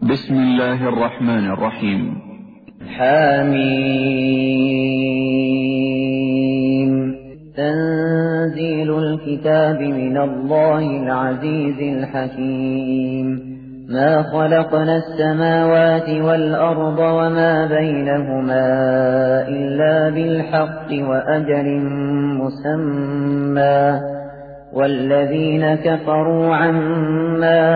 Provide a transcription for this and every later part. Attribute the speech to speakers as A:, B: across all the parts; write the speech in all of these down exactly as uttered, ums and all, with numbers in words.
A: بسم الله الرحمن الرحيم.
B: حميم. تنزيل الكتاب من الله العزيز الحكيم. ما خلقنا السماوات والأرض وما بينهما إلا بالحق وأجل مسمى، والذين كفروا عما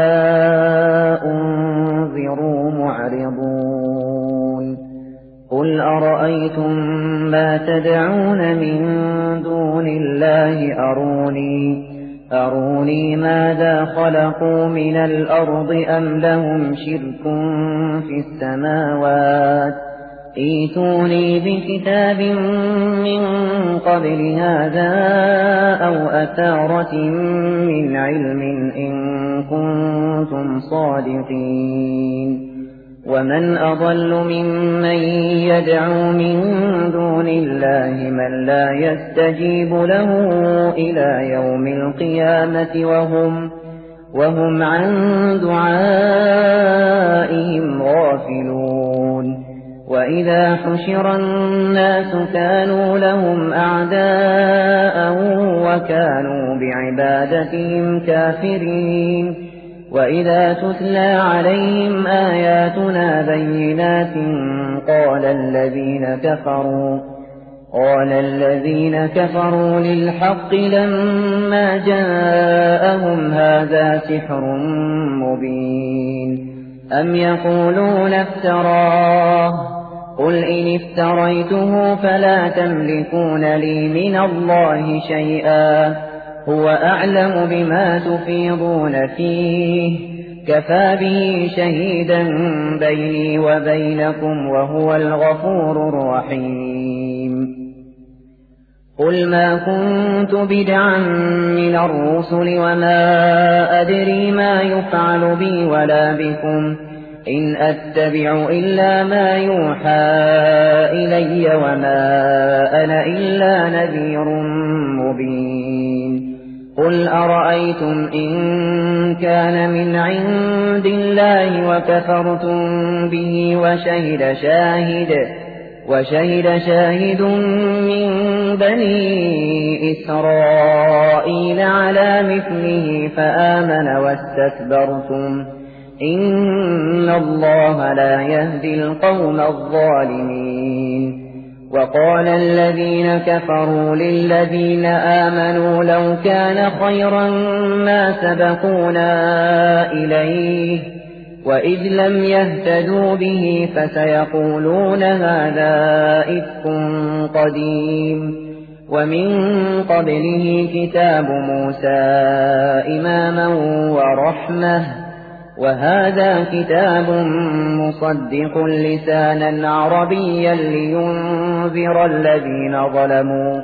B: أنذروا معرضون. قل أرأيتم ما تدعون من دون الله أروني أروني ماذا خلقوا من الأرض أم لهم شرك في السماوات، ائتوني بكتاب من قبل هذا أو أثارة من علم إن كنتم صادقين. ومن أضل ممن يدعو من دون الله من لا يستجيب له إلى يوم القيامة وهم, وهم عن دعائهم غافلون. وإذا حشر الناس كانوا لهم أعداء وكانوا بعبادتهم كافرين. وإذا تتلى عليهم آياتنا بينات قال الذين كفروا قال الذين كفروا للحق لما جاءهم هذا سحر مبين. أم يقولون افتراه، قل إن افتريته فلا تملكون لي من الله شيئا، هو أعلم بما تفيضون فيه، كفى به شهيدا بيني وبينكم وهو الغفور الرحيم. قل ما كنت بدعا من الرسل وما أدري ما يفعل بي ولا بكم، إن أتبع إلا ما يوحى إلي وما أنا إلا نذير مبين. قل أرأيتم إن كان من عند الله وكفرتم به وشهد شاهد وشهد شاهد من بني إسرائيل على مثله فآمن واستكبرتم، إن الله لا يهدي القوم الظالمين. وقال الذين كفروا للذين آمنوا لو كان خيرا ما سبقونا إليه، وإذ لم يهتدوا به فسيقولون هذا إفك قديم. ومن قبله كتاب موسى إماما ورحمة، وهذا كتاب مصدق لسانا عربيا لينذر الذين ظلموا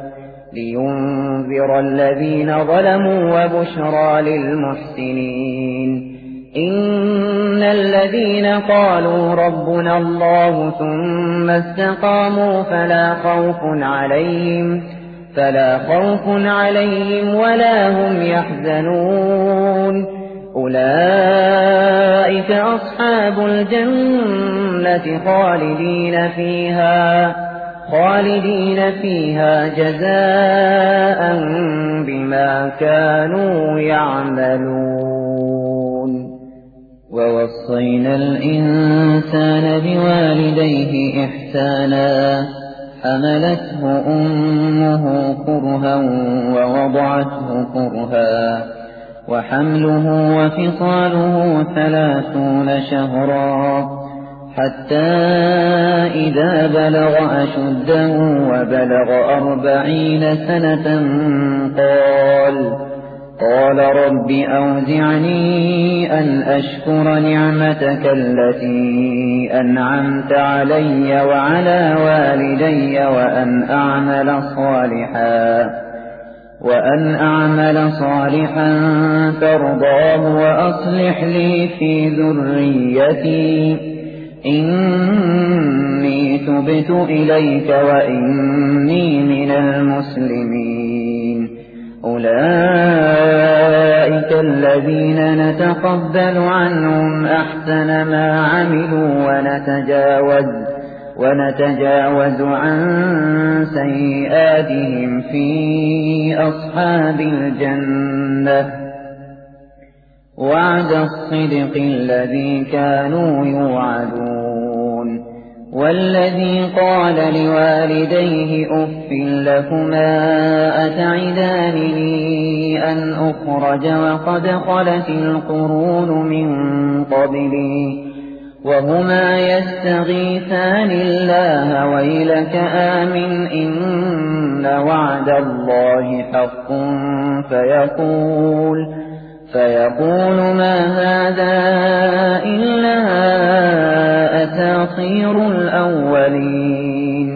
B: لينذر الذين ظلموا وبشرى للمحسنين. إن الذين قالوا ربنا الله ثم استقاموا فلا خوف عليهم فلا خوف عليهم ولا هم يحزنون. أولئك أصحاب الجنة خالدين فيها خالدين فيها جزاء بما كانوا يعملون. ووصينا الإنسان بوالديه إحسانا، حملته أمه كرها ووضعته كرها، وحمله وفصاله ثلاثون شهرا، حتى إذا بلغ أشده وبلغ أربعين سنة قال قال رب أوزعني أن أشكر نعمتك التي أنعمت علي وعلى والدي وأن أعمل صالحا وأن أعمل صالحا ترضاه وأصلح لي في ذريتي إني تبت إليك وإني من المسلمين. أولئك الذين نتقبل عنهم أحسن ما عملوا ونتجاوز, ونتجاوز عن سيئاتهم في أصحاب الجنة وعد الصدق الذي كانوا يوعدون. والذي قال لوالديه أف لكما أتعدانني أن أخرج وقد خلت القرون من قبلي وهما يستغيثان الله ويلك آمن إن وعد الله حق فيقول فيقول ما هذا إلا أساطير الأولين.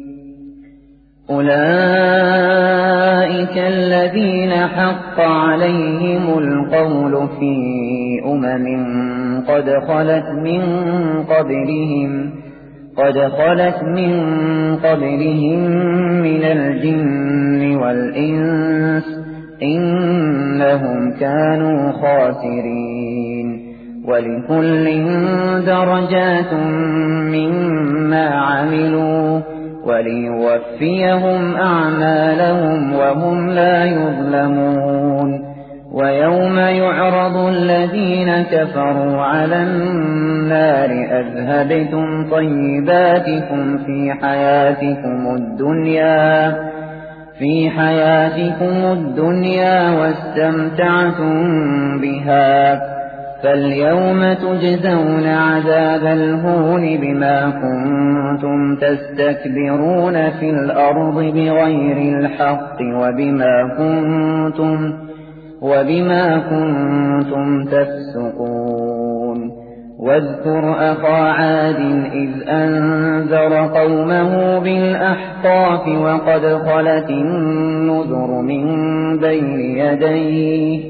B: أولئك الذين حق عليهم القول في أمم قد خلت من قبلهم قد خلت من قبلهم من الجن والإنس إنهم كانوا خاسرين. ولكل درجات مما عملوا وليوفيهم أعمالهم وهم لا يظلمون. ويوم يعرض الذين كفروا على النار أذهبتم طيباتكم في حياتكم الدنيا في حياتكم الدنيا واستمتعتم بها فاليوم تجزون عذاب الهون بما كنتم تستكبرون في الأرض بغير الحق وبما كنتم وبما كنتم تفسقون. واذكر أخا عاد إذ أنذر قومه بالأحقاف وقد خلت النذر من بين يديه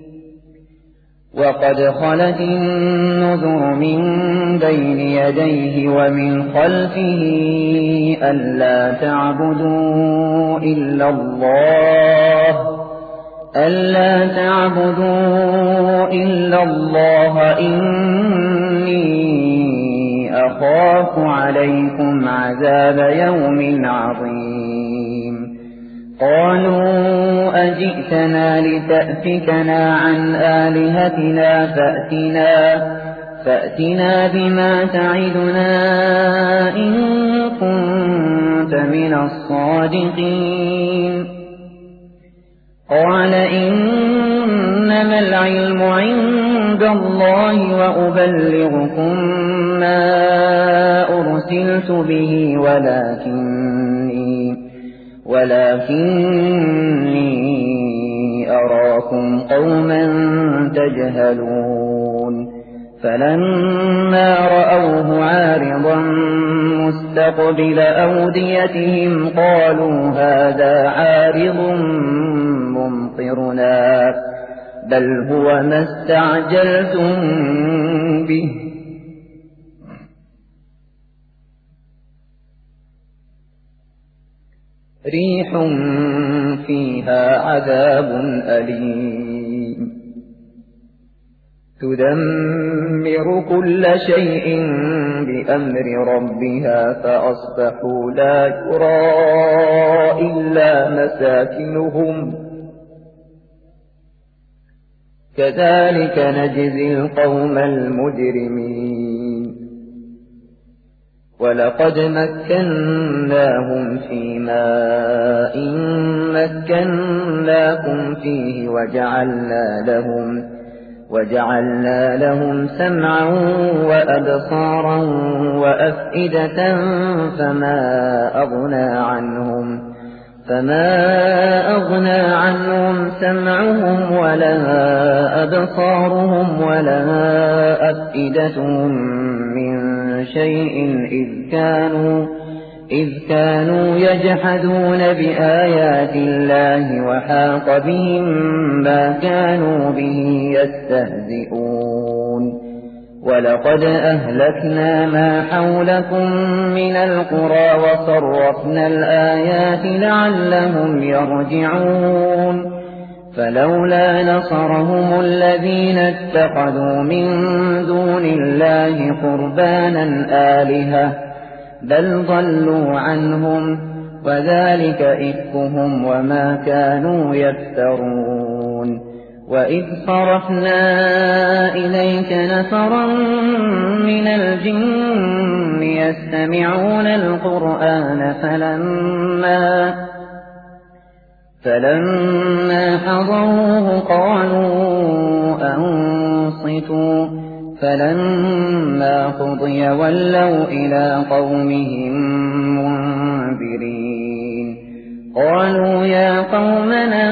B: وقد خلت النذر من بين يديه ومن خلفه ألا تعبدوا إلا الله ألا تعبدوا إلا الله إني أخاف عليكم عذاب يوم عظيم. قالوا أجئتنا لتأفكنا عن آلهتنا فأتنا, فأتنا بما تعدنا إن كنت من الصادقين. قال إنما العلم عند الله وأبلغكم ما أرسلت به ولكني, ولكني أراكم قوما تجهلون. فلما رأوه عارضا مستقبل أوديتهم قالوا هذا عارض ممطرنا بل هو ما استعجلتم به ريح فيها عذاب أليم تدمر كل شيء بأمر ربها فأصبحوا لا يرى إلا مساكنهم كذلك نجزي القوم المجرمين. ولقد مكناهم في ماء مكناكم فيه وجعلنا لهم وجعلنا لهم سمعا وأبصارا وأفئدة فما أغنى عنهم فما أغنى عنهم سمعهم ولا أبصارهم ولا أفئدتهم من شيء إذ كانوا إذ كانوا يجحدون بآيات الله وحاق بهم ما كانوا به يستهزئون. ولقد أهلكنا ما حولكم من القرى وصرفنا الآيات لعلهم يرجعون. فلولا نصرهم الذين اتخذوا من دون الله قربانا آلهة بل ضلوا عنهم وذلك إفكهم وما كانوا يفترون وإذ صرفنا إليك نفرا من الجن يستمعون القرآن فلما فلما حضروه قالوا أنصتوا فلما قضي ولوا إلى قومهم منذرين قالوا يا قومنا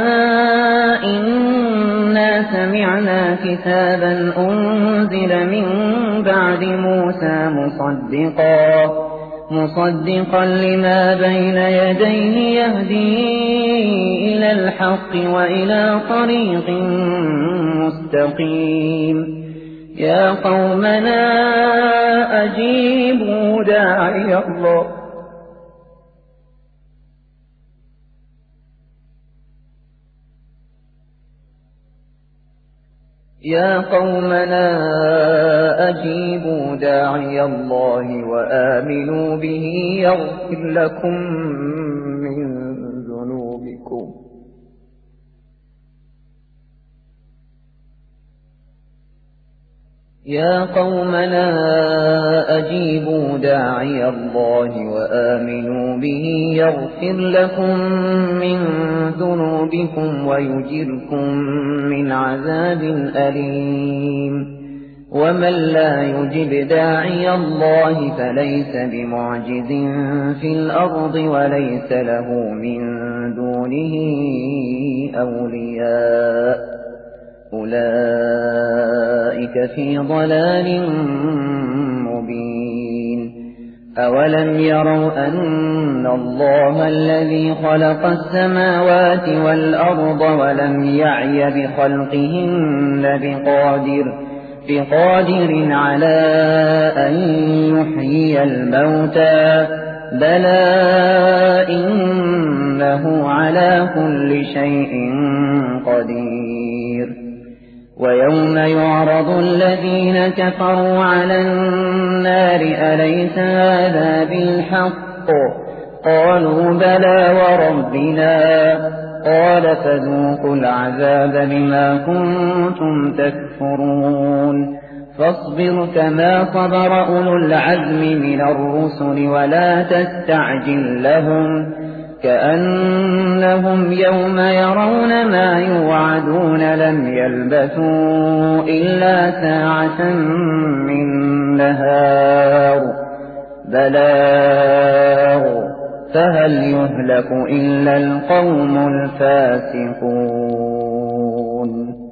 B: إنا سمعنا كتابا أنزل من بعد موسى مصدقا مصدقا لما بين يديه يهدي إلى الحق وإلى طريق مستقيم يا قومنا أجيبوا داعي الله يا قومنا أجيبوا داعي الله وآمنوا به يغفر لكم من ذنوبكم يا قومنا أجيبوا داعي الله وآمنوا به يغفر لكم من ذنوبكم ويجركم من عذاب أليم ومن لا يجب داعي الله فليس بمعجز في الأرض وليس له من دونه أولياء أولئك في ضلال مبين أولم يروا أن الله الذي خلق السماوات والأرض ولم يعي بخلقهن بقادر بقادر على أن يحيي الموتى بلى إنه على كل شيء قدير ويوم يعرض الذين كفروا على النار أليس هذا بالحق قالوا بلى وربنا قال فذوقوا العذاب بما كنتم تكفرون فاصبر كما صبر أولو العزم من الرسل ولا تستعجل لهم كأنهم يوم يرون ما يوعدون لم يلبثوا إلا ساعة من نهار بلاغ فهل يهلك إلا القوم الفاسقون